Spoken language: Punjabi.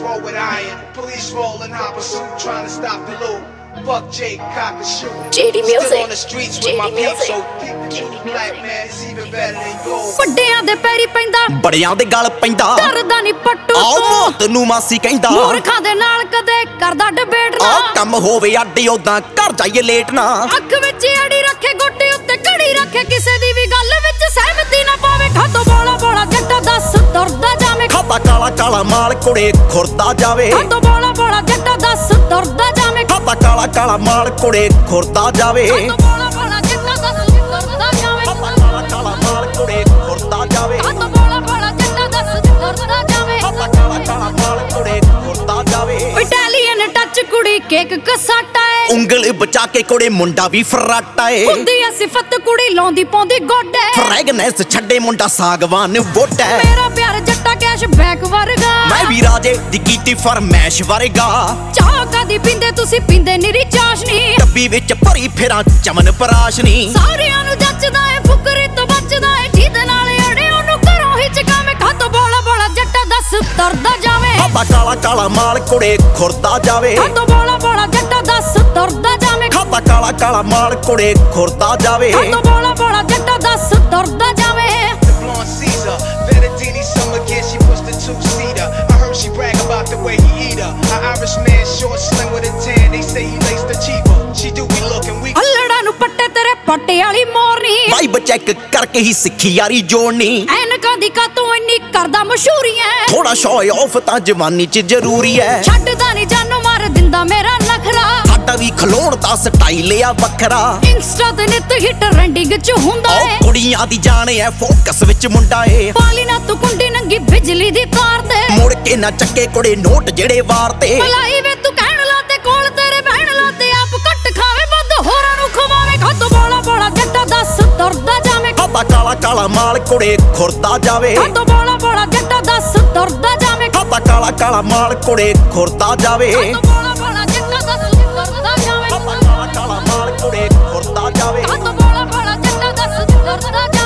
roll with iron. Police roll in hot pursuit, trying to stop the loot. Fuck Jake, cock and shoot. JD Music. Still on the streets with my peeps, so people choose black man. It's even better than gold. ਵੱਡਿਆਂ ਦੇ ਪੈਰੀ ਪੈਂਦਾ, ਬੜਿਆਂ ਦੇ ਗਲ ਪੈਂਦਾ, ਡਰਦਾ ਨਹੀਂ ਪੱਟੂ ਆਓ ਮੌਤ ਨੂੰ ਮਾਸੀ ਕਹਿੰਦਾ। ਮੂਰਖਾਂ ਦੇ ਨਾਲ ਕਦੇ ਕਰਦਾ ਡਿਬੇਟ ਨਾ, ਆ ਕੰਮ ਹੋਵੇ ਅੱਡੀ ਉਦਾਂ ਘਰ ਜਾਈਏ ਲੇਟ ਨਾ। ਅੱਖ ਵਿੱਚ ਅੜੀ ਰੱਖੇ, ਗੋਡੇ ਉੱਤੇ ਘੜੀ ਰੱਖੇ, ਕਿਸੇ ਦੀ ਵੀ ਗੱਲ ਵਿੱਚ ਸਹਿਮਤੀ ਨਾ ਪਾਵੇ। ਖਾਤੋਂ ਬੋਲਾ ਬੋਲਾ ਜੱਟਾ ਦੱਸ ਤੁਰਦਾ ਜਾਵੇ, ਖਾਤਾ ਕਾਲਾ ਕਾਲਾ ਮਾਲ ਕੁੜੇ ਖੁਰਦਾ ਜਾਵੇ। ਖਾਤੋਂ ਬੋਲਾ ਬੋਲਾ ਜੱਟਾ ਦੱਸ ਤੁਰਦਾ ਜਾਵੇ, ਖਾਤਾ ਕਾਲਾ ਕਾਲਾ ਮਾਲ ਕੁੜੇ ਖੁਰਦਾ ਜਾਵੇ। ਖਾਤੋਂ ਬੋਲਾ ਬੋਲਾ ਜੱਟਾ ਦੱਸ ਤੁਰਦਾ ਜਾਵੇ, ਖਾਤਾ ਕਾਲਾ ਕਾਲਾ ਮਾਲ ਕੁੜੇ ਖੁਰਦਾ ਜਾਵੇ। ਖਾਤੋਂ ਬੋਲਾ ਬੋਲਾ ਜੱਟਾ ਦੱਸ ਤੁਰਦਾ ਜਾਵੇ, ਖਾਤਾ ਕਾਲਾ ਕਾਲਾ ਮਾਲ ਕੁੜੇ ਖੁਰਦਾ ਜਾਵੇ। ਇਟਾਲੀਅਨ ਟੱਚ ਕੁੜੀ ਕੇਕ ਕਸਾਟਾ ਏ, ਉਂਗਲ ਬਚਾ ਕੇ ਕੁੜੇ ਮੁੰਡਾ ਵੀ ਫਰਾਟਾ ਏ। ਹੁੰਦੀ ਐ ਸਿਫਤ ਕੁੜੀ ਲਾਉਂਦੀ ਪਾਉਂਦੀ ਗੋਡੇ, ਫ੍ਰੈਗਨੈਂਸ ਛੱਡੇ ਮੁੰਡਾ ਸਾਗਵਾਨ ਵੋਟਾ। ਮੇਰਾ ਪਿਆਰ ਜੱਟਾ ਕੈਸ਼ ਬੈਕ ਵਰਗਾ, ਮੈਂ ਵੀ ਰਾਜੇ ਦੀ ਕੀਤੀ ਫਰਮੈਸ਼ ਵਰਗਾ। ਚਾਹ ਕਦੀ ਪੀਂਦੇ ਤੁਸੀਂ ਪੀਂਦੇ ਨਿਰੀ ਚਾਸ਼ਨੀ, ਡੱਬੀ ਵਿੱਚ ਭਰੀ ਫੇਰਾਂ ਚਮਨ ਪਰਾਸ਼ਨੀ। ਸਾਰਿਆਂ ਨੂੰ ਜੱਚਦਾ ਏ ਫੁਕਰੀ ਤੋਂ ਬਚਦਾ ਏ, ਜਿਹਦੇ ਨਾਲ ਅੜੇ ਉਹਨੂੰ ਘਰੋਂ ਹੀ ਚਕਾਵੇਂ। ਖਾਤੋਂ ਬੋਲਾ ਬੋਲਾ ਜੱਟਾ ਦੱਸ ਤੁਰਦਾ ਜਾਵੇ, ਖਾਤਾ ਕਾਲਾ ਕਾਲਾ ਮਾਲ ਕੁੜੇ ਖੁਰਦਾ ਜਾਵੇ। ਖਾਤੋਂ ਬੋਲਾ ਬੋਲਾ ਜੱਟਾ ਦੱਸ ਤੁਰਦਾ ਜਾਵੇ, ਖਾਤਾ ਕਾਲਾ ਕਾਲਾ ਮਾਲ ਕੁੜੇ ਖੁਰਦਾ ਜਾਵੇ। ਖਾਤੋਂ ਬੋਲਾ ਬੋਲਾ ਜੱਟਾ ਦੱਸ ਤੁਰਦਾ ਜਾਵੇ। Blonde Caesar, Vettadini summer kid, she pushed the two-seater. I heard she brag about the way he eat her. An Irish man, short, slim with a tan. They say he laced the cheaper. She do be looking weak. ਹੱਲੜਾ ਨੂੰ ਪੱਟੇ ਤੇਰੇ ਪੱਟੇ ਵਾਲੀ ਮੋਰਨੀ, ਵਾਈਬ ਚੈੱਕ ਕਰਕੇ ਹੀ ਸਿੱਖੀ ਯਾਰੀ ਜੋੜਨੀ। ਐਨਕਾਂ ਦੀ ਕਾਤੋਂ ਇੰਨੀ ਕਰਦਾ ਮਸ਼ਹੂਰੀ ਐ, ਥੋੜਾ ਸ਼ੋਅ ਆਫ ਤਾਂ ਜਵਾਨੀ 'ਚ ਜ਼ਰੂਰੀ ਐ। ਛੱਡਦਾ ਨਹੀਂ ਜਾਨੋਂ ਮਾਰ ਦਿੰਦਾ ਮੇਰਾ ਨਖਰਾ, ਸਾਡਾ ਵੀ ਖਲੋਣ ਦਾ ਸਟਾਈਲ ਆ ਵੱਖਰਾ। ਇੰਸਟਾ ਤੇ ਨਿੱਤ ਹਿੱਟ ਟ੍ਰੈਂਡਿੰਗ 'ਚ ਹੁੰਦਾ ਏ, ਉਹ ਕੁੜੀਆਂ ਦੀ ਜਾਣੇ ਐ ਫੋਕਸ ਵਿੱਚ ਮੁੰਡਾ ਏ। ਪਾਲੀ ਨਾ ਤੂੰ ਕੁੰਡੀ ਨੰਗੀ ਬਿਜਲੀ ਦੀ ਤਾਰ ਤੇ, ਮੁੜ ਕੇ ਨਾ ਚੱਕੇ ਕੁੜੇ ਨੋਟ ਜਿਹੜੇ ਵਾਰ ਤੇ। ਭਲਾਈ ਵੇ ਤੂੰ ਕਹਿਣ ਲਾ ਤੇ ਕੋਲ ਤੇਰੇ ਬਹਿਣ ਲਾ ਤੇ, ਆਪ ਘੱਟ ਖਾਵੇ ਵੱਧ ਹੋਰਾਂ ਨੂੰ ਖਵਾਵੇ। ਖਾਤੋਂ ਬੋਲਾ ਬੋਲਾ ਜੱਟਾ ਦੱਸ ਤੁਰਦਾ ਜਾਵੇ, ਖਾਤਾ ਕਾਲਾ ਕਾਲਾ ਮਾਲ ਕੁੜੇ ਖੁਰਦਾ ਜਾਵੇ। ਖਾਤੋਂ ਬੋਲਾ ਬੋਲਾ ਜੱਟਾ ਦੱਸ ਤੁਰਦਾ ਜਾਵੇ, ਖਾਤਾ ਕਾਲਾ ਕਾਲਾ ਮਾਲ ਕੁੜੇ ਖੁਰਦਾ ਜਾਵੇ। ਖਾਤੋਂ ਬੋਲਾ ਬੋਲਾ ਜੱਟਾ ਦੱਸ ਤੁਰਦਾ ਜਾਵੇ, ਖਾਤਾ ਕਾਲਾ ਕਾਲਾ ਮਾਲ ਕੁੜੇ ਖੁਰਦਾ ਜਾਵੇ। ਖਾਤੋਂ ਬੋਲਾ ਬੋਲਾ ਜੱਟਾ ਦੱਸ ਤੁਰਦਾ ਜਾਵੇ।